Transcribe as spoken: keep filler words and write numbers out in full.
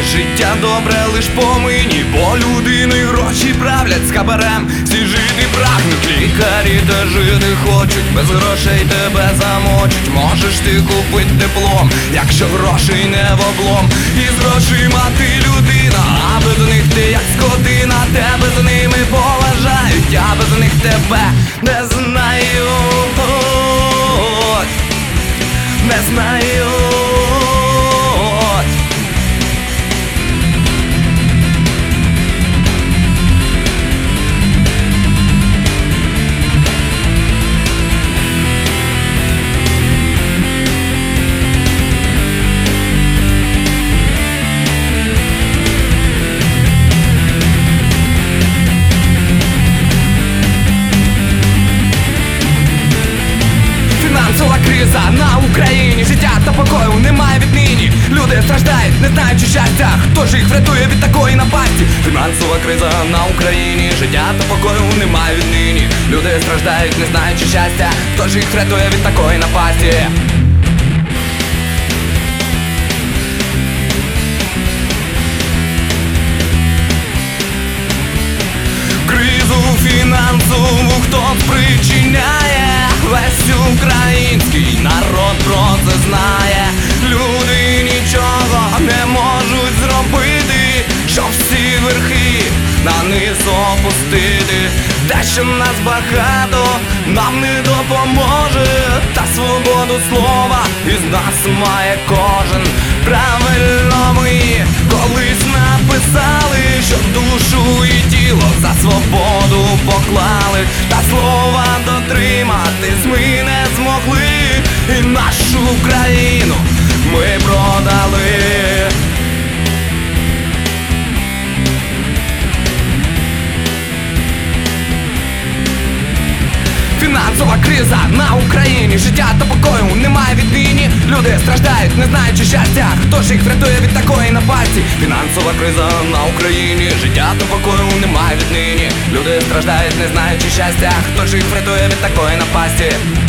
Життя добре лиш помині, бо людину й гроші правлять з хабарем. Всі жити прагнуть, лікарі та жити хочуть, без грошей тебе замочуть. Можеш ти купить диплом, якщо грошей не в облом. І з грошима ти людина, а без них ти як скотина. Тебе з ними поважають, а без них тебе не знають, не знають. Фінансова криза на Україні, життя та покою немає віднині. Люди страждають, не знаючи щастя, хто ж їх врятує від такої напасті? Фінансова криза на Україні, життя та покою немає віднині. Люди страждають, не знаючи щастя, хто ж їх врятує від такої напасті? Кризу фінансову хто спричиняє? Весь український народ про це знає. Люди нічого не можуть зробити, щоб всі верхи на низ опустити. Те, що нас багато, нам не допоможе. Та свободу слова із нас має кожен. Правильно ми колись написали, що душу і тіло за свободу поклали. Та слова дотриматись ми не змогли, і нашу країну ми продали. Фінансова криза на Україні, життя та покою немає віднині. Люди страждають, не знаючи щастя, хто ж їх врятує від такої напасті? Фінансова криза на Україні, життя та покою немає віднині. Люди страждають, не знаючи щастя, хто ж їх врятує від такої напасті?